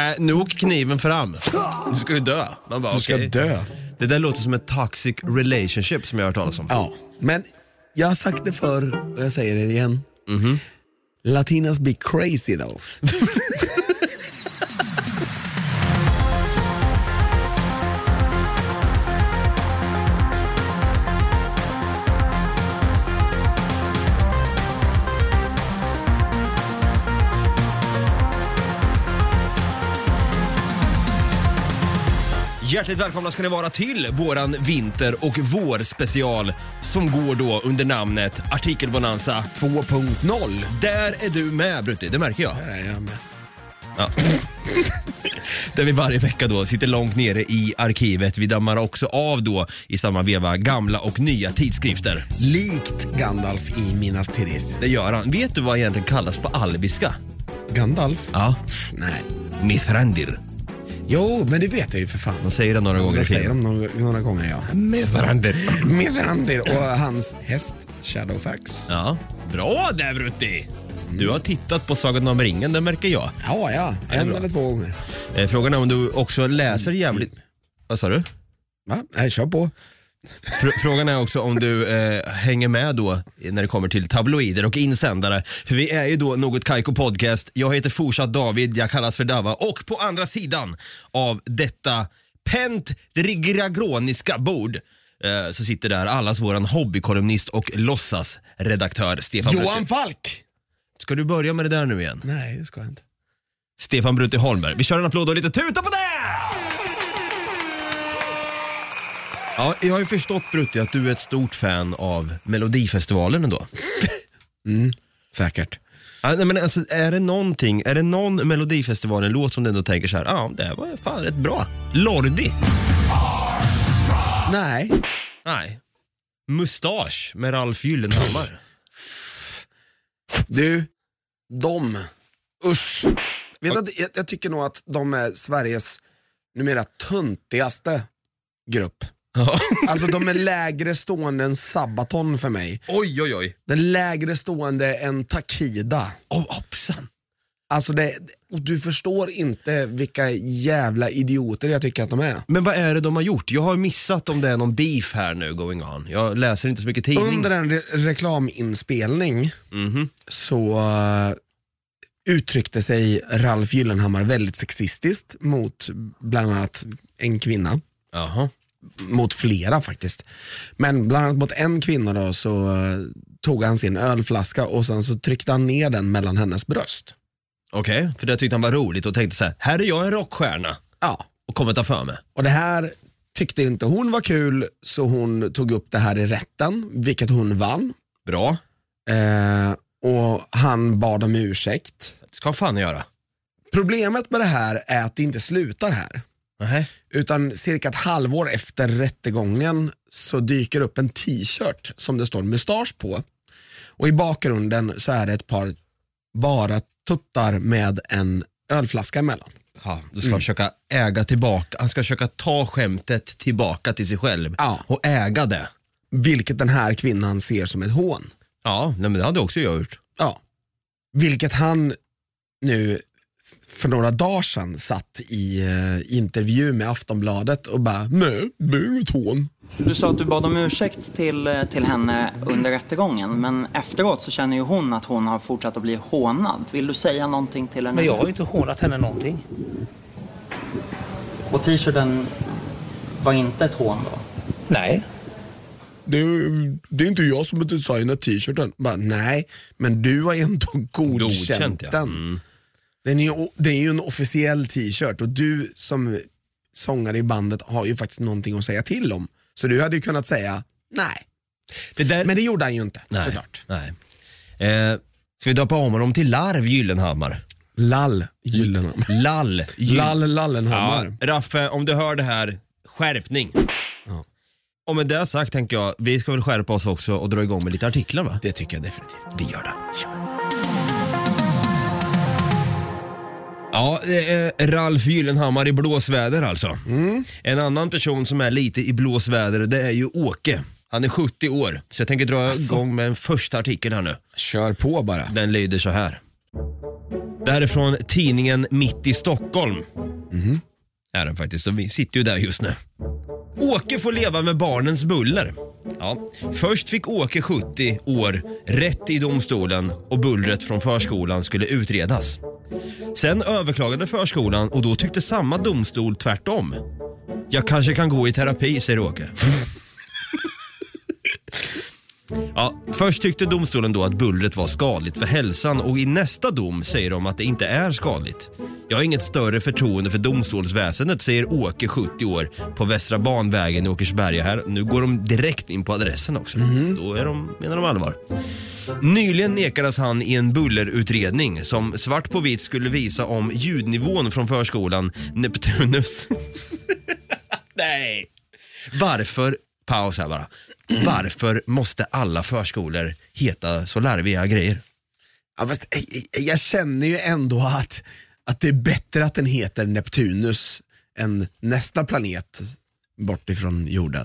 Nu åker kniven fram. Nu ska du dö. Man bara, Du ska dö. Det där låter som en toxic relationship som jag har hört talas om. Ja, men jag har sagt det förr och jag säger det igen. Latinas be crazy though. Hjärtligt välkomna ska ni vara till våran vinter- och vårspecial som går då under namnet Artikelbonanza 2.0. Där är du med, Brutti, det märker jag. Där är jag med. Ja. Där vi varje vecka då sitter långt nere i arkivet. Vi dammar också av då i samma veva gamla och nya tidskrifter. Likt Gandalf i Minas Tirith. Det gör han. Vet du vad egentligen kallas på albiska? Gandalf? Ja. Nej. Mithrandir. Jo, men det vet jag ju för fan. Man säger det några gånger. Jag säger de några gånger, ja. Mithrandir och hans häst Shadowfax. Ja, bra där, Brutti. Du har tittat på Sagan om ringen, det märker jag. Ja, en eller 2 gånger. Frågan är om du också läser jävligt... Vad sa du? Va? Nej, kör på. Frågan är också om du hänger med då när det kommer till tabloider och insändare. För vi är ju då Något Kaiko Podcast. Jag heter fortsatt David, jag kallas för Dava. Och på andra sidan av detta pentdrigragoniska bord så sitter där allas våran hobbykolumnist och låtsasredaktör Stefan Johan Brutti. Falk! Ska du börja med det där nu igen? Nej, det ska jag inte. Stefan Brutti Holmberg. Vi kör en applåd och lite tuta på det! Ja, jag har ju förstått, Brutti, att du är ett stort fan av Melodifestivalen ändå. Säkert. Ja, nej, men alltså, är det någon Melodifestivalen-låt som du ändå tänker så här, ja, det var fan rätt bra. Lordi? Nej. Nej. Mustasch med Ralf Gyllenhammar. Du, usch. Vet du, jag tycker nog att de är Sveriges numera töntigaste grupp. Alltså de är lägre stående än Sabaton för mig. Oj. Den lägre stående än Takida. Hoppsan. Alltså och du förstår inte vilka jävla idioter jag tycker att de är. Men vad är det de har gjort? Jag har missat om det är någon beef här nu going on. Jag läser inte så mycket tidning. Under en reklaminspelning så uttryckte sig Ralf Gyllenhammar väldigt sexistiskt mot bland annat en kvinna. Jaha. Mot flera faktiskt. Men bland annat mot en kvinna då så tog han sin ölflaska och sen så tryckte han ner den mellan hennes bröst. Okej, för det tyckte han var roligt och tänkte så här är jag en rockstjärna. Ja. Och kommer ta för mig. Och det här tyckte inte hon var kul, så hon tog upp det här i rätten, vilket hon vann. Bra. Och han bad om ursäkt. Det ska fan göra. Problemet med det här är att det inte slutar här. Nej. Utan cirka ett halvår efter rättegången så dyker upp en t-shirt som det står mustasch på. Och i bakgrunden så är det ett par bara tuttar med en ölflaska emellan. Ja, du ska försöka äga tillbaka. Han ska försöka ta skämtet tillbaka till sig själv. Ja. Och äga det. Vilket den här kvinnan ser som ett hån. Ja, men det hade också jag gjort. Ja. Vilket han nu för några dagar sedan satt i intervju med Aftonbladet och bara, nej, det är inget hån. Du sa att du bad om ursäkt till henne under rättegången, men efteråt så känner ju hon att hon har fortsatt att bli hånad. Vill du säga någonting till henne? Men jag har ju inte hånat henne någonting. Och t-shirten var inte ett hån då? Nej. Det är inte jag som har designat t-shirten. Bara, nej, men du har ändå godkänt den. Mm. Det är ju en officiell t-shirt och du som sångare i bandet har ju faktiskt någonting att säga till om. Så du hade ju kunnat säga nej. Men det gjorde han ju inte, såklart. Nej. Ska vi döpa om honom till Larv Gyllenhammar? Lall Gyllenhammar. Lallenhammar. Ja, Raffe, om du hör det här, skärpning. Ja. Och med det sagt tänker jag, vi ska väl skärpa oss också och dra igång med lite artiklar, va? Det tycker jag definitivt. Vi gör det. Ja, det är Ralf Gyllenhammar i blåsväder alltså. En annan person som är lite i blåsväder, det är ju Åke. Han är 70 år, så jag tänker dra igång med en första artikel här nu. Kör på bara. Den lyder så här. Det här är från tidningen Mitt i Stockholm. Är den faktiskt, och vi sitter ju där just nu. Åke får leva med barnens buller. Ja. Först fick Åke 70 år rätt i domstolen och bullret från förskolan skulle utredas. Sen överklagade förskolan och då tyckte samma domstol tvärtom. Jag kanske kan gå i terapi, säger Åke. Ja, först tyckte domstolen då att bullret var skadligt för hälsan och i nästa dom säger de att det inte är skadligt. Jag har inget större förtroende för domstolsväsendet, säger Åke 70 år på Västra Banvägen i Åkersberga här. Nu går de direkt in på adressen också. Då menar de allvar. Nyligen nekades han i en bullerutredning som svart på vitt skulle visa om ljudnivån från förskolan Neptunus. Nej. Varför, paus här bara. Varför måste alla förskolor heta så larviga grejer? Ja, fast jag känner ju ändå att det är bättre att den heter Neptunus än nästa planet bort ifrån jorden.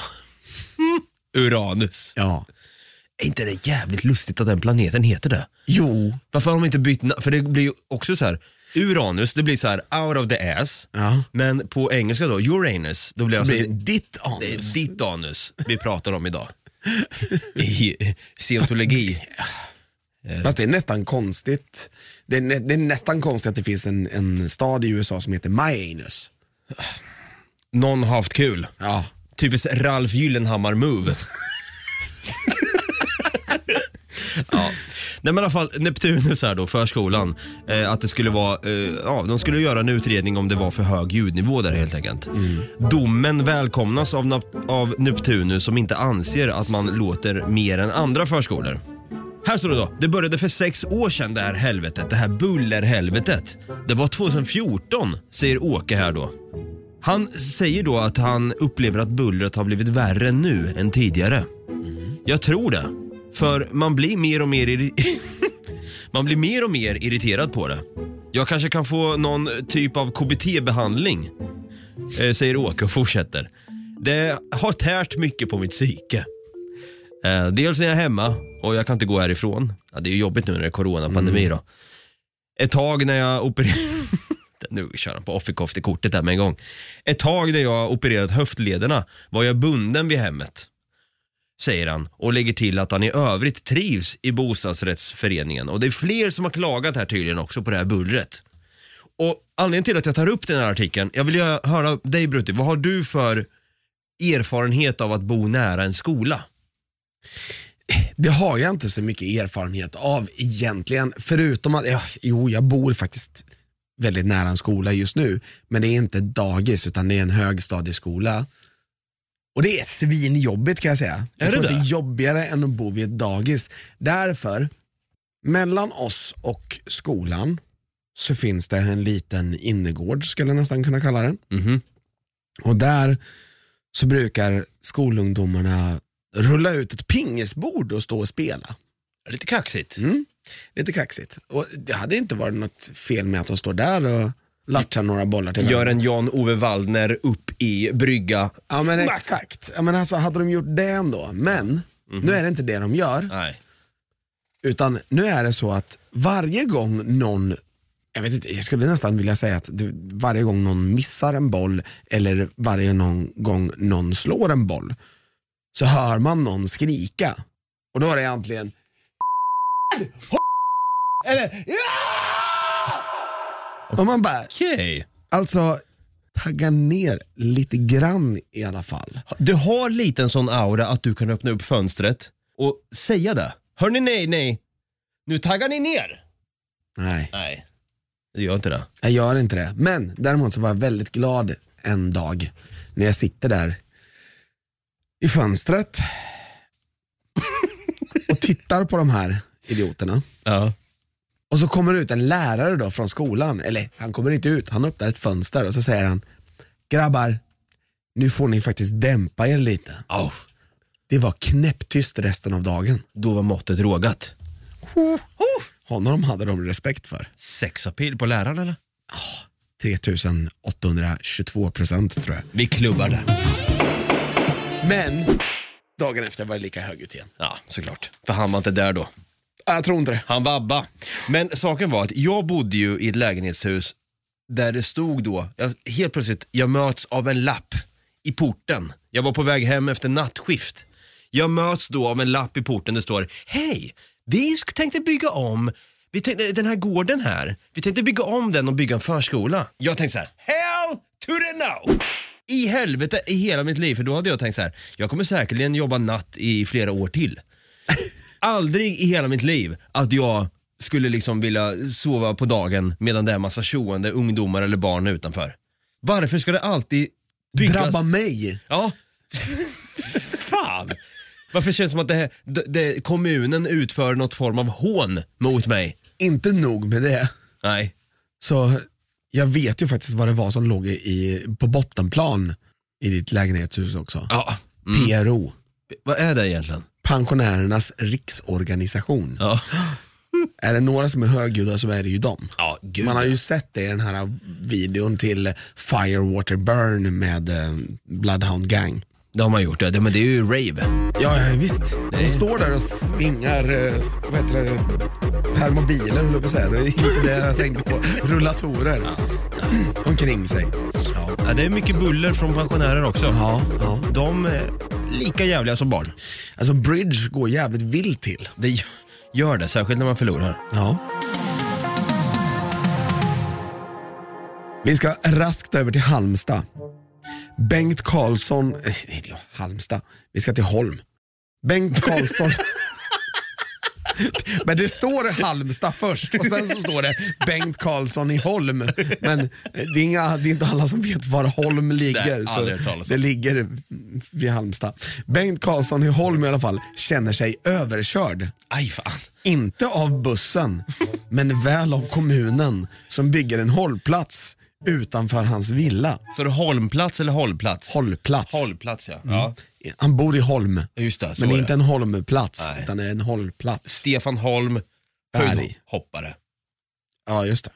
Uranus. Ja. Är inte det jävligt lustigt att den planeten heter det? Jo. Varför har de inte bytt för det blir ju också så här. Uranus, det blir så här out of the ass. Ja. Men på engelska då, Uranus, då blir Så alltså blir det ditt anus. det är ditt anus vi pratar om idag. I scientologi. Fast det är nästan konstigt. Det är nästan konstigt att det finns en stad i USA som heter My Anus. Någon har haft kul. Ja. Typiskt Ralf Gyllenhammar move. Ja. Nej, men i alla fall Neptunus här då, förskolan, att det skulle vara de skulle göra en utredning om det var för hög ljudnivå där helt enkelt. Domen välkomnas av Neptunus som inte anser att man låter mer än andra förskolor. Här står det då, det började för 6 år sedan det här helvetet, det här bullerhelvetet. Det var 2014, säger Åke här då. Han säger då att han upplever att bullret har blivit värre nu än tidigare. Jag tror det. För man blir mer och mer irriterad på det. Jag kanske kan få någon typ av KBT-behandling, säger Åke och fortsätter. Det har tärt mycket på mitt psyke. Dels när jag är hemma och jag kan inte gå härifrån. Ja, det är ju jobbigt nu när det är coronapandemi då. Ett tag när jag nu kör han på offerkoft i kortet där med en gång. Ett tag när jag opererat höftlederna var jag bunden vid hemmet, säger han, och lägger till att han i övrigt trivs i bostadsrättsföreningen. Och det är fler som har klagat här tydligen också på det här bullret. Och anledningen till att jag tar upp den här artikeln, jag vill ju höra dig Brutti, vad har du för erfarenhet av att bo nära en skola? Det har jag inte så mycket erfarenhet av egentligen, förutom att jag bor faktiskt väldigt nära en skola just nu, men det är inte dagis utan det är en högstadieskola. Och det är svinjobbigt kan jag säga. Jag tror att det är jobbigare än att bo vid ett dagis. Därför, mellan oss och skolan så finns det en liten innergård, skulle jag nästan kunna kalla den. Och där så brukar skolungdomarna rulla ut ett pingisbord och stå och spela. Lite kaxigt. Lite kaxigt. Och det hade inte varit något fel med att de står där och latchar några bollar till gör en Jan-Ove Waldner upp i brygga. Ja men exakt. Ja, men alltså, hade de gjort det ändå. Men nu är det inte det de gör. Nej. Utan nu är det så att varje gång någon, jag vet inte, jag skulle nästan vilja säga att varje gång någon missar en boll eller varje gång någon slår en boll så hör man någon skrika. Och då är det egentligen eller och man bara alltså tagga ner lite grann i alla fall. Du har lite en sån aura att du kan öppna upp fönstret och säga det. Hörni, nej. Nu taggar ni ner. Nej. Du gör inte det. Jag gör inte det. Men däremot så var jag väldigt glad en dag när jag sitter där i fönstret och tittar på de här idioterna. Ja. Och så kommer ut en lärare då från skolan. Eller han kommer inte ut, han öppnar ett fönster och så säger han: grabbar, nu får ni faktiskt dämpa er lite. Det var knäpptyst resten av dagen. Då var måttet rågat. Honom hade de respekt för. Sexapil på läraren eller? 3822% tror jag. Vi klubbar det. Men dagen efter var det lika högt igen. Ja, såklart. För han var inte där då. Jag tror inte det. Han vabba. Men saken var att jag bodde ju i ett lägenhetshus där det stod då, helt plötsligt, jag möts av en lapp i porten. Jag var på väg hem efter nattskift. Jag möts då av en lapp i porten, det står: hej, vi tänkte bygga om den här gården här. Vi tänkte bygga om den och bygga en förskola. Jag tänkte så här: hell to the no! I helvete i hela mitt liv, för då hade jag tänkt så här: jag kommer säkerligen jobba natt i flera år till. Aldrig i hela mitt liv att jag skulle liksom vilja sova på dagen medan det är massa tjoende ungdomar eller barn utanför. Varför ska det alltid byggas? Drabba mig. Ja. Fan. Varför känns det som att kommunen utför något form av hån mot mig? Inte nog med det. Nej. Så jag vet ju faktiskt vad det var som låg på bottenplan i ditt lägenhetshus också. Ja. PRO. Vad är det egentligen? Pensionärernas riksorganisation. Ja. Är det några som är högljudda så är det ju dem. Ja, gud. Man har ju sett det i den här videon till Firewater Burn med Bloodhound Gang. Det har man gjort, det. Men det är ju rave. Ja, visst. De står där och svingar permobiler, höll jag på att säga. Det är inte det jag tänkte på. Rullatorer omkring sig. Ja, det är mycket buller från pensionärer också. Ja. De är lika jävliga som barn. Alltså bridge går jävligt vilt till. Det gör det, särskilt när man förlorar. Ja. Vi ska raskt över till Halmstad. Bengt Karlsson, Halmstad. Vi ska till Holm. Bengt Karlsson. Men det står Halmstad först och sen så står det Bengt Karlsson i Holm. Men det är inte alla som vet var Holm ligger. Nej, så det ligger vid Halmstad. Bengt Karlsson i Holm i alla fall känner sig överkörd. Aj fan. Inte av bussen, men väl av kommunen som bygger en hållplats utanför hans villa. Så det är Holmplats eller hållplats? Hållplats. Hållplats, ja. Ja. Han bor i Holm. Just det, så men det är är inte en Holmplats. Nej. Utan det är en hållplats. Stefan Holm, höjdhoppare. Ja, just det.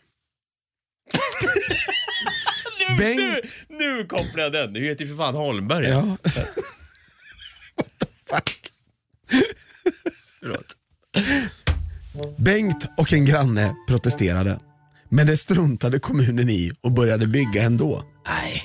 Nu kopplar jag den. Du heter ju för fan Holmberg. Ja. What the fuck? Förlåt. Bengt och en granne protesterade. Men det struntade kommunen i och började bygga ändå. Nej.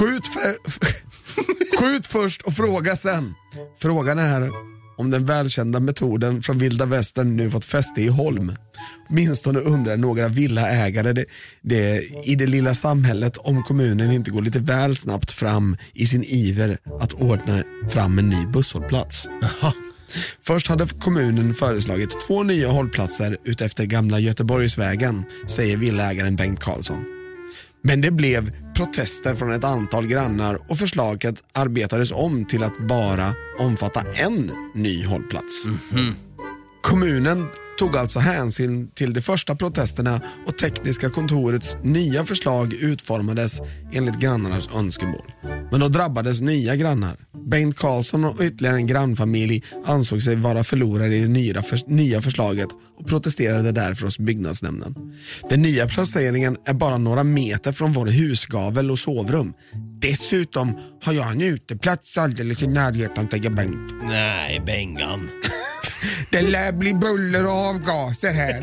Skjut först och fråga sen. Frågan är om den välkända metoden från vilda västern nu fått fäste i Holm. Åtminstone undrar några villaägare i det lilla samhället om kommunen inte går lite väl snabbt fram i sin iver att ordna fram en ny busshållplats. Aha. Först hade kommunen föreslagit 2 nya hållplatser utefter gamla Göteborgsvägen, säger villaägaren Bengt Karlsson. Men det blev protester från ett antal grannar och förslaget arbetades om till att bara omfatta en ny hållplats. Mm-hmm. Kommunen tog alltså hänsyn till de första protesterna och tekniska kontorets nya förslag utformades enligt grannarnas önskemål. Men då drabbades nya grannar. Bengt Karlsson och ytterligare en grannfamilj ansåg sig vara förlorare i det nya förslaget och protesterade därför hos byggnadsnämnden. Den nya placeringen är bara några meter från vår husgavel och sovrum. Dessutom har jag en uteplats alldeles i närheten, tänker Bengt. Nej, Bengan. Det lär bli buller och avgaser här.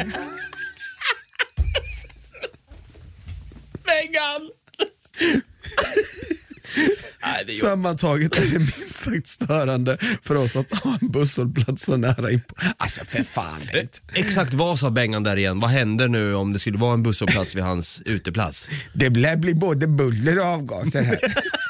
Bengan! Sammantaget är det minst sagt störande för oss att ha en busshållplats så nära in på. Alltså för fan. Exakt vad sa Bengan där igen? Vad händer nu om det skulle vara en busshållplats vid hans uteplats? Det lär bli både buller och avgaser här.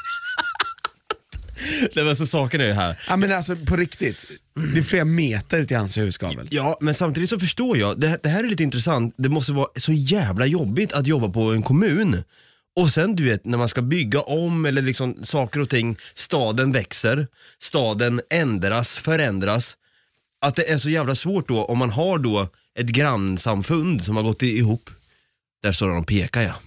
Det var så saken är ju här. Ja men alltså på riktigt, det är flera meter till hans husgavel. Ja, men samtidigt så förstår jag, det här är lite intressant. Det måste vara så jävla jobbigt att jobba på en kommun. Och sen du vet, när man ska bygga om eller liksom saker och ting, staden växer, staden förändras. Att det är så jävla svårt då om man har då ett grannsamfund som har gått ihop. Där står han och pekar, ja.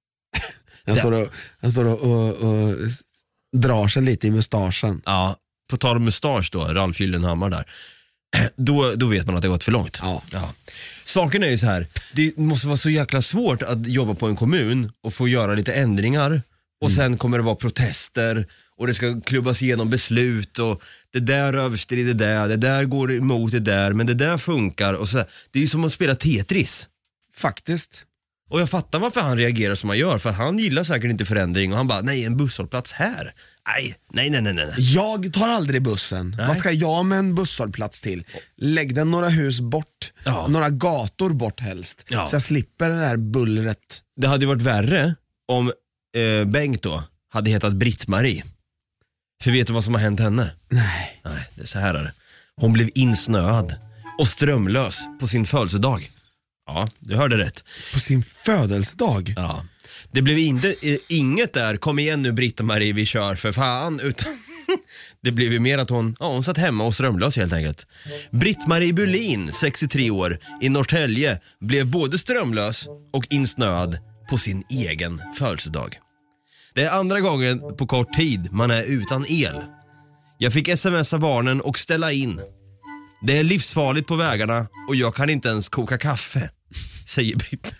Han står och drar sig lite i mustaschen. Ja, på tal om mustasch då, Ralf Gyllenhammar där. Då vet man att det har gått för långt. Ja. Saken är ju så här, det måste vara så jäkla svårt att jobba på en kommun och få göra lite ändringar. Och sen kommer det vara protester och det ska klubbas igenom beslut och det där överstrider det där går emot det där, men det där funkar och så. Det är ju som att spela Tetris. Faktiskt. Och jag fattar varför han reagerar som han gör, för han gillar säkert inte förändring och han bara, nej, en busshållplats här. Nej. Jag tar aldrig bussen. Nej. Vad ska jag med en busshållplats till? Lägg den några hus bort, några gator bort helst. Ja. Så jag slipper det här bullret. Det hade ju varit värre om Bengt då hade hetat Britt-Marie. För vet du vad som har hänt henne? Nej. Nej, det är så här är det. Hon blev insnöad och strömlös på sin födelsedag. Ja, du hörde rätt. På sin födelsedag? Ja. Det blev inget där, kom igen nu Britt-Marie, vi kör för fan, utan det blev ju mer att hon satt hemma och strömlös helt enkelt. Britt-Marie Bulin, 63 år, i Norrtälje blev både strömlös och insnöad på sin egen födelsedag. Det är andra gången på kort tid man är utan el. Jag fick smsa barnen och ställa in. Det är livsfarligt på vägarna och jag kan inte ens koka kaffe, säger Britt.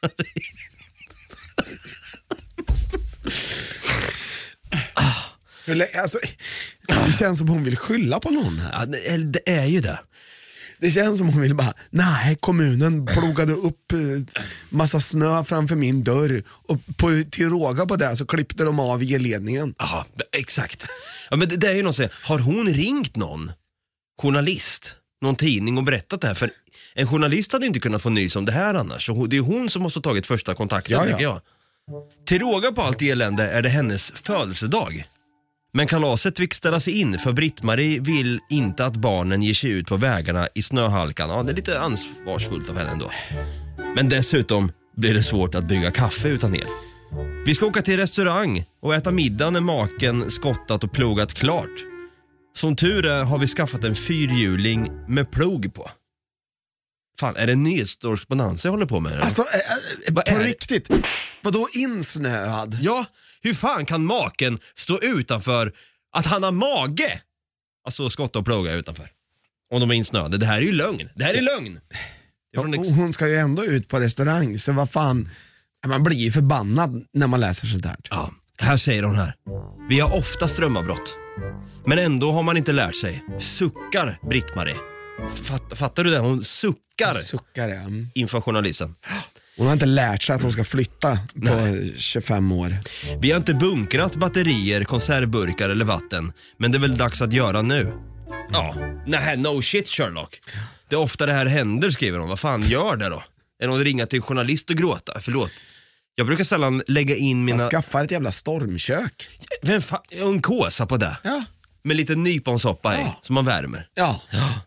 Alltså, det känns som hon vill skylla på någon här. Ja, det är ju det. Det känns som hon vill bara, nej, kommunen plogade upp massa snö framför min dörr och till råga på det så klippte de av elledningen. Ja, exakt. Ja, men det är ju någon som säger, har hon ringt någon journalist, någon tidning och berättat det här? För en journalist hade inte kunnat få nys om det här annars. Så det är hon som måste ha tagit första kontakten, tycker jag. Till råga på allt elände är det hennes födelsedag. Men kalaset fick ställas in för Britt-Marie vill inte att barnen ger sig ut på vägarna i snöhalkan. Ja, det är lite ansvarsfullt av henne ändå. Men dessutom blir det svårt att brygga kaffe utan el. Vi ska åka till restaurang och äta middag när maken skottat och plogat klart. Som tur är har vi skaffat en fyrhjuling med plog på. Fan, är det nyhetskorrespondens jag håller på med? Alltså, på riktigt. Vadå insnöad? Ja, hur fan kan maken stå utanför att han har mage? Alltså skotta och ploga utanför. Om de är insnöade. Det här är ju lögn. Det här är lögn. Hon ska ju ändå ut på restaurang, så vad fan, man blir ju förbannad när man läser sånt där. Ja, här säger hon här. Vi har ofta strömavbrott. Men ändå har man inte lärt sig. Suckar Britt-Marie. Fattar du det? Hon suckar ja. inför journalisten. Hon har inte lärt sig att hon ska flytta på 25 år. Vi har inte bunkrat batterier, konservburkar eller vatten. Men det är väl dags att göra nu. Ja, nej, no shit Sherlock. Det är ofta det här händer, skriver hon. Vad fan gör det då? Är någon ringa till journalist och gråta? Förlåt. Jag brukar sällan lägga in mina... Man skaffar ett jävla stormkök. Vem fan? En kåsa på det. Ja. Med lite nyponsoppa i, som man värmer. Ja.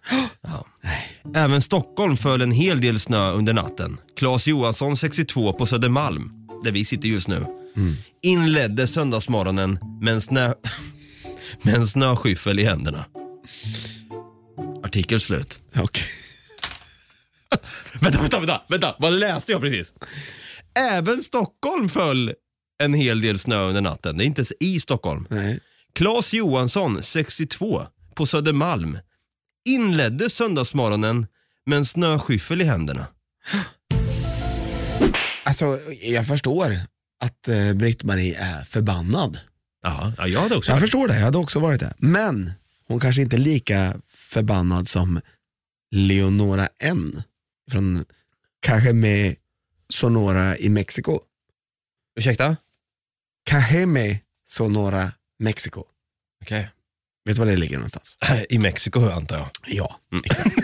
Även Stockholm föll en hel del snö under natten. Claes Johansson, 62, på Södermalm, där vi sitter just nu, inledde söndagsmorgonen med en snöskyffel i händerna. Artikel slut. Okej. Vänta, vad läste jag precis? Även Stockholm föll en hel del snö under natten. Det är inte ens i Stockholm. Nej. Claes Johansson, 62, på Södermalm, inledde söndagsmorgonen med en snöskyffel i händerna. Alltså, jag förstår att Britt-Marie är förbannad. Ja, jag hade också Jag varit. förstår det, jag hade också varit det. Men hon kanske inte är lika förbannad som Leonora N. från Cajeme, Sonora i Mexiko. Ursäkta? Cajeme, Sonora, Mexiko. Okej. Vet du var det ligger någonstans? I Mexiko, antar jag. Ja, exakt.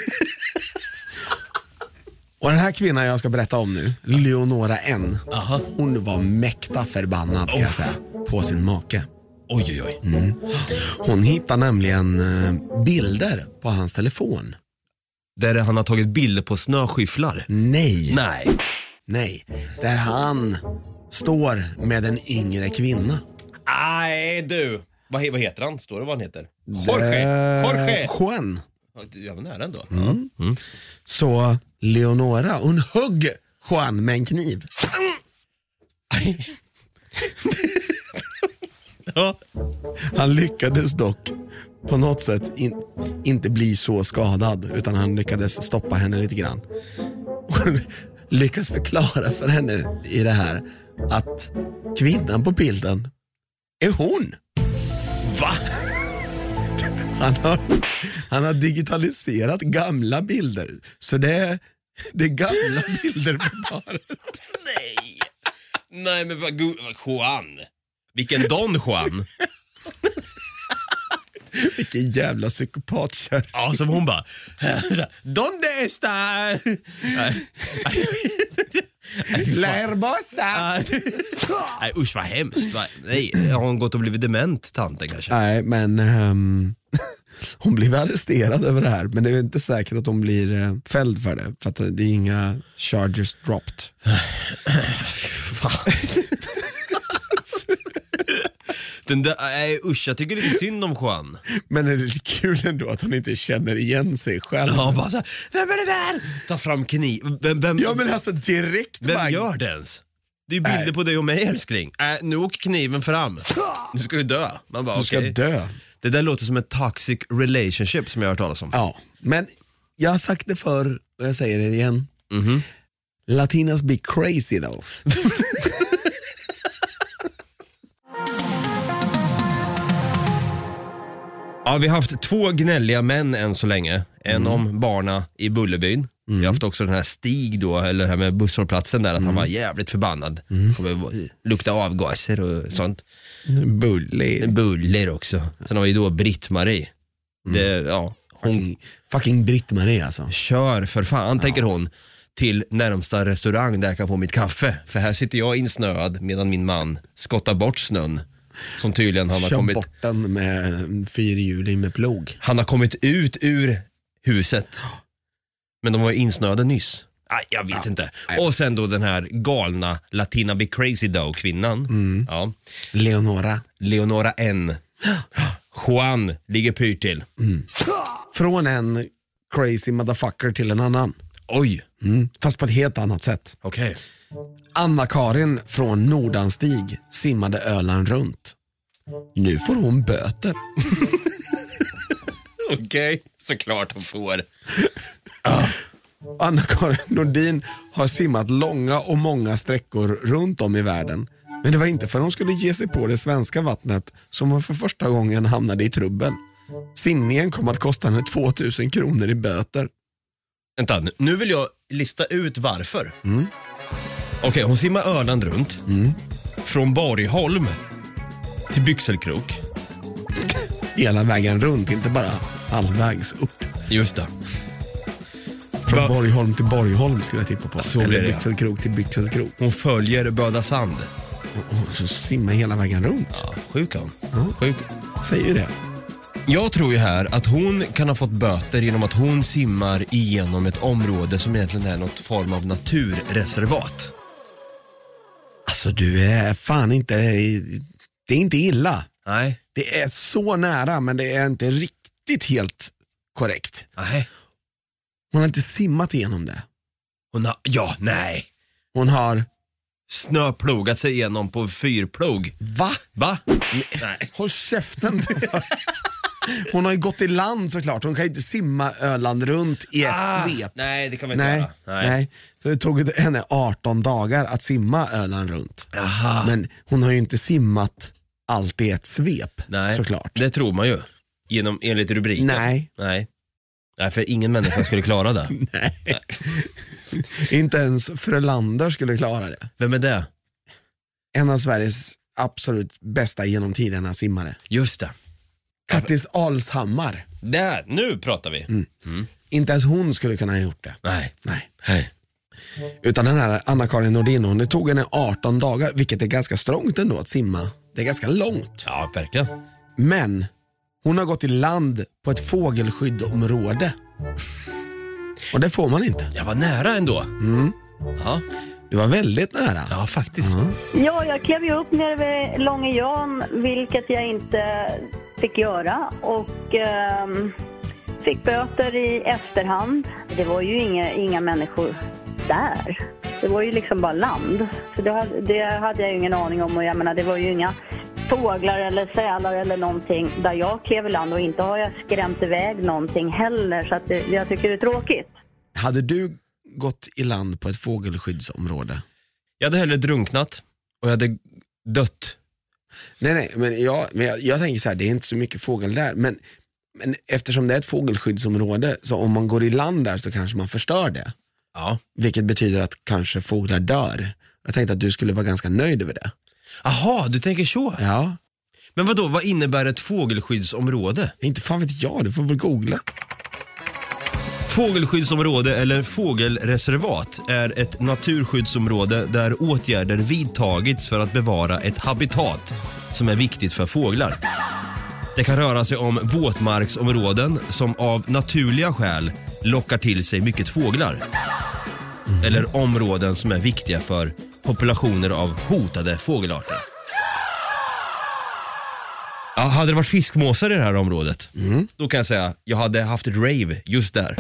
Och den här kvinnan jag ska berätta om nu, Leonora N. Aha. Hon var mäkta förbannad, kan jag säga, på sin make. Oj. Hon hittar nämligen bilder på hans telefon. Där han har tagit bilder på snöskyfflar. Nej. Nej. Där han står med en yngre kvinna. Nej, du. Vad heter han? Står det vad han heter? Jorge. Juan. Jag var nära ändå. Så Leonora, hon högg Juan med en kniv. Ja. Han lyckades dock på något sätt inte bli så skadad, utan han lyckades stoppa henne lite grann. Och lyckas förklara för henne i det här att kvinnan på bilden är hon. Va? Han har digitaliserat gamla bilder. Så det är gamla bilder på paret. Nej, men vad Juan. Vilken Don Juan. Vilken jävla psykopatkör. Ja, som hon bara. Donde está? La hermosa. Nej, usch vad hemskt. Nej, har hon gått och blivit dement, tanten kanske? Nej, men hon blev arresterad över det här. Men det är inte säkert att hon blir fälld för det. För att det är inga charges dropped. Den där, usch, jag tycker lite synd om Juan. Men är det lite kul ändå att hon inte känner igen sig själv? Ja, bara så här, vem är det där? Ta fram kniv. Vem Ja, men alltså direkt. Vem gör det ens? Det är bilder på dig och mig, älskling. Nu åker kniven fram. Nu ska du dö. Man bara, Du ska dö. Det där låter som en toxic relationship som jag har hört talas om. Ja, men jag har sagt det förr och jag säger det igen. Latinas be crazy though. Ja, vi har haft 2 gnälliga män än så länge. En om barna i Bullerbyn. Vi har haft också den här Stig då, eller det här med busshållplatsen där, att han var jävligt förbannad. Kommer lukta avgaser och sånt. Buller också. Sen har vi då Britt-Marie. Fucking Britt-Marie alltså. Kör för fan, tänker hon, till närmsta restaurang där jag kan få mitt kaffe. För här sitter jag insnöad medan min man skottar bort snön. Som tydligen han har kommit bort den med 4-hjuling med plog. Han har kommit ut ur huset. Men de var insnöade nyss. Jag vet inte. Och sen då den här galna Latina be crazy though kvinnan. Ja. Leonora N. Juan ligger pyrt till. Från en crazy motherfucker till en annan. Oj. Fast på ett helt annat sätt. Okej. Anna-Karin från Nordanstig simmade Öland runt. Nu får hon böter. Okej, såklart hon får. Anna-Karin Nordin har simmat långa och många sträckor runt om i världen. Men det var inte för hon skulle ge sig på det svenska vattnet som hon för första gången hamnade i trubbel. Simningen kom att kosta henne 2000 kronor i böter. Vänta, nu vill jag lista ut varför. Okej, hon simmar Öland runt. Från Borgholm till Byxelkrok. Hela vägen runt, inte bara halvvägs upp. Just det. Från Borgholm till Borgholm skulle jag tippa på. Så eller det. Byxelkrok till Byxelkrok. Hon följer Böda Sand. Och så simmar hela vägen runt. Ja, sjuk hon. Sjuk. Säger ju det. Jag tror ju här att hon kan ha fått böter genom att hon simmar igenom ett område som egentligen är något form av naturreservat. Alltså du är fan inte... Det är inte illa. Nej. Det är så nära, men det är inte riktigt helt korrekt. Nej. Hon har inte simmat igenom det. Hon har... Ja, nej. Hon har... Snöplogat sig igenom på fyrplog. Va? Nej. Håll käften. Hon har ju gått i land såklart. Hon kan ju inte simma Öland runt i ett svep. Nej, det kan vi inte göra. Nej. Så det tog henne 18 dagar att simma Öland runt. Aha. Men hon har ju inte simmat allt i ett svep. Nej, såklart. Det tror man ju. Enligt rubriken. Nej. Nej, för ingen människa skulle klara det. Nej. Inte ens Frölander skulle klara det. Vem är det? En av Sveriges absolut bästa genom tiderna simmare. Just det. Kattis Alshammar. Där, nu pratar vi. Inte ens hon skulle kunna ha gjort det. Nej. Utan den här Anna-Karin Nordin, det tog henne 18 dagar, vilket är ganska strångt ändå att simma. Det är ganska långt. Ja, verkligen. Men hon har gått i land på ett fågelskyddsområde. Och det får man inte. Jag var nära ändå. Ja. Du var väldigt nära. Ja, faktiskt. Ja, jag klev ju upp nere vid Långe Jan, vilket jag inte fick göra. Och fick böter i efterhand. Det var ju inga människor där. Det var ju liksom bara land. Så det hade jag ju ingen aning om. Och jag menar, det var ju inga fåglar eller sälar eller någonting där jag klev i land. Och inte har jag skrämt iväg någonting heller. Så att jag tycker det är tråkigt. Hade du gått i land på ett fågelskyddsområde? Jag hade hellre drunknat och jag hade dött Nej, men jag tänker så här, det är inte så mycket fågel där. Men eftersom det är ett fågelskyddsområde, så om man går i land där så kanske man förstör det. Ja. Vilket betyder att kanske fåglar dör. Jag tänkte att du skulle vara ganska nöjd över det. Aha, du tänker så? Ja. Men vad innebär ett fågelskyddsområde? Inte fan vet jag, du får väl googla. Fågelskyddsområde eller fågelreservat är ett naturskyddsområde där åtgärder vidtagits för att bevara ett habitat som är viktigt för fåglar. Det kan röra sig om våtmarksområden som av naturliga skäl lockar till sig mycket fåglar. Eller områden som är viktiga för populationer av hotade fågelarter. Ja, hade det varit fiskmåsar i det här området, då kan jag säga jag hade haft ett rave just där.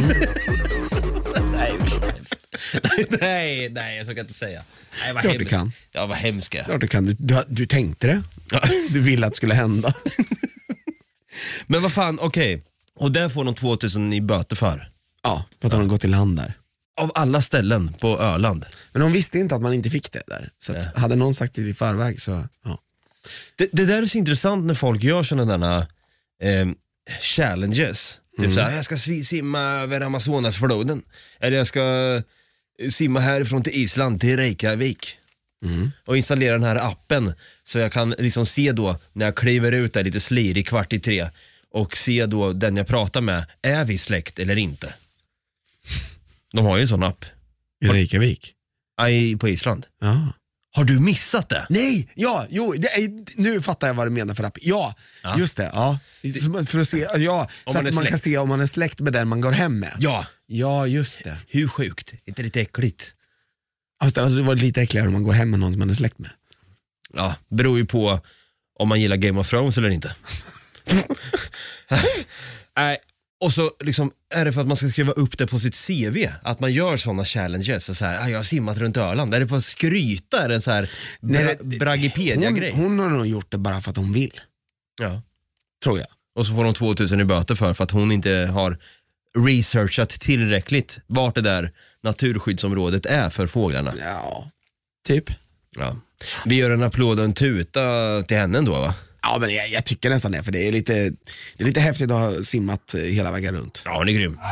Nej, jag ska inte säga. Nej, vad Klart hemskt. du kan. Ja, vad hemskt. Klart du kan. Du tänkte det. Du ville att det skulle hända. Men vad fan, okej. Och där får de 2000 i böter för. Ja, för att de har gått i land där. Av alla ställen på Öland. Men de visste inte att man inte fick det där. Så att hade någon sagt det i förväg så, ja. Det där är så intressant när folk gör sådana challenges. Typ såhär, jag ska simma över Amazonasfloden. Eller jag ska simma härifrån till Island, till Reykjavik. Och installera den här appen så jag kan liksom se då när jag kliver ut där lite slirig 2:45 och se då den jag pratar med, är vi släkt eller inte? De har ju en sån app. I Reykjavik? På Island. Ja. Har du missat det? Nej, nu fattar jag vad du menar för app. Ja, just det. Ja. För att se, ja, så att man kan se om man är släkt med den man går hem med. Ja, just det. Hur sjukt? Inte lite äckligt? Alltså, det var lite äckligare om man går hem med någon som man är släkt med. Ja, beror ju på om man gillar Game of Thrones eller inte. Nej. Och så liksom, är det för att man ska skriva upp det på sitt CV, att man gör sådana challenges så här, jag har simmat runt Öland. Är det för att skryta? Är det så här Bragipedia-grej? Hon har nog gjort det bara för att hon vill. Ja. Tror jag. Och så får hon 2000 i böter för att hon inte har researchat tillräckligt vart det där naturskyddsområdet är för fåglarna. Ja, typ. Ja. Vi gör en applåd och en tuta till henne ändå, va? Ja, men jag tycker nästan det, för det är lite häftigt att ha simmat hela vägen runt. Ja, hon är grym.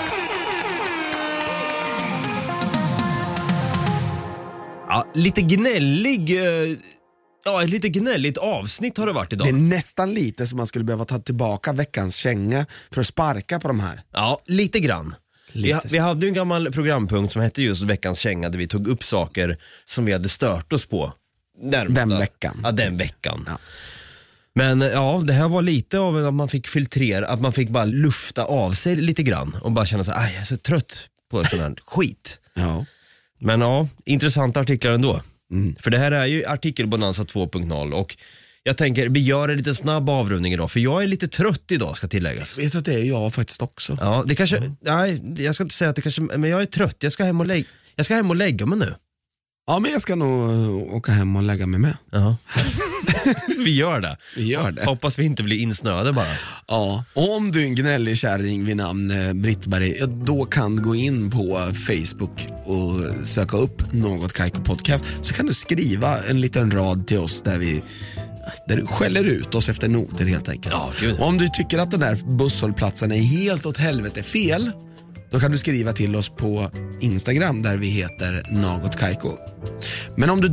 Ja, lite gnällig. Ja, ett lite gnälligt avsnitt har det varit idag. Det är nästan lite som man skulle behöva ta tillbaka veckans känga för att sparka på de här. Ja, lite grann. Vi hade ju en gammal programpunkt som hette just veckans känga, där vi tog upp saker som vi hade stört oss på. Den veckan. Ja, den veckan. Ja. Men ja, det här var lite av att man fick filtrera, att man fick bara lufta av sig lite grann och bara känna så här, jag är så trött på sån här skit. Ja. Men ja, intressanta artiklar ändå. För det här är ju artikelbonanza 2.0 och jag tänker, vi gör en lite snabb avrundning idag, för jag är lite trött idag, ska tilläggas. Vet du att det är jag faktiskt också? Ja, det kanske, nej, jag ska inte säga att det kanske, men jag är trött, jag ska hem och lägga mig nu. Ja, men jag ska nog åka hem och lägga mig med. Ja. Vi gör det. Det. Hoppas vi inte blir insnöade bara. Ja, och om du är en gnällig kärring vid namn Brittberg, då kan du gå in på Facebook och söka upp Något Kaiko Podcast, så kan du skriva en liten rad till oss där du skäller ut oss efter noter helt enkelt. Ja, gud. Och om du tycker att den där busshållplatsen är helt åt helvete fel, då kan du skriva till oss på Instagram där vi heter Något Kaiko. Men om du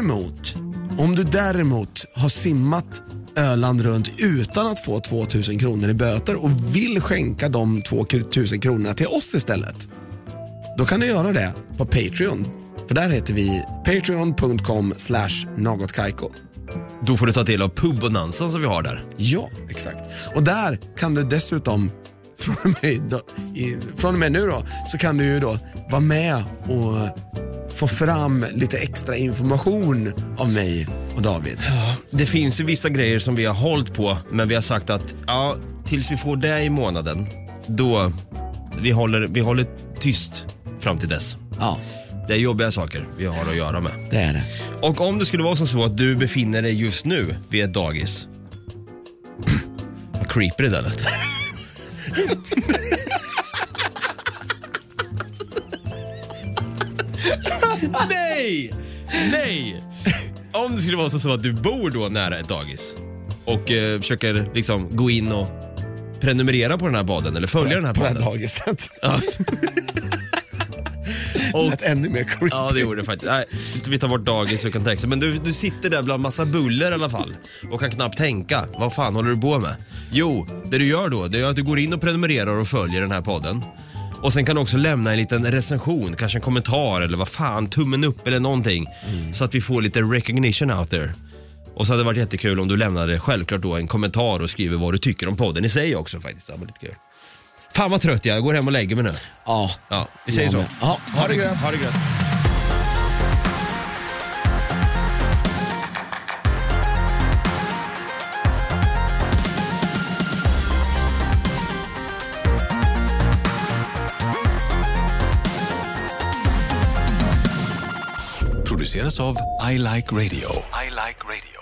däremot har simmat Öland runt utan att få 2000 kronor i böter och vill skänka de 2000 kronorna till oss istället, då kan du göra det på Patreon. För där heter vi patreon.com/nogotkaiko. Då får du ta del av pubbonansen som vi har där. Ja, exakt. Och där kan du dessutom från och med nu då, så kan du ju då vara med och få fram lite extra information av mig och David. Ja, det finns ju vissa grejer som vi har hållit på, men vi har sagt att tills vi får det i månaden, då vi håller tyst fram till dess. Ja. Det är jobbiga saker vi har att göra med. Det är det. Och om det skulle vara så att du befinner dig just nu vid ett dagis. Vad creepy det där lät. Nej! Om det skulle vara så att du bor då nära ett dagis och försöker liksom gå in och prenumerera på den här podden eller följa den här På det podden. här dagiset. Ja. Och, Ett ännu mer creepy. ja, det gjorde det faktiskt. Nej, inte vi tar bort dagis så kan tänka. Men du sitter där bland massa buller i alla fall och kan knappt tänka. Vad fan håller du på med? Jo, det du gör då, det är att du går in och prenumererar och följer den här podden. Och sen kan du också lämna en liten recension, kanske en kommentar eller vad fan, tummen upp eller någonting. Så att vi får lite recognition out there. Och så hade det varit jättekul om du lämnade självklart då en kommentar och skriver vad du tycker om podden i sig också faktiskt. Det var lite kul. Fan vad trött jag går hem och lägger mig nu. Ja. Ja, vi säger så. Ja, ha det gött. Ha det gött. Produceras av I Like Radio. I Like Radio.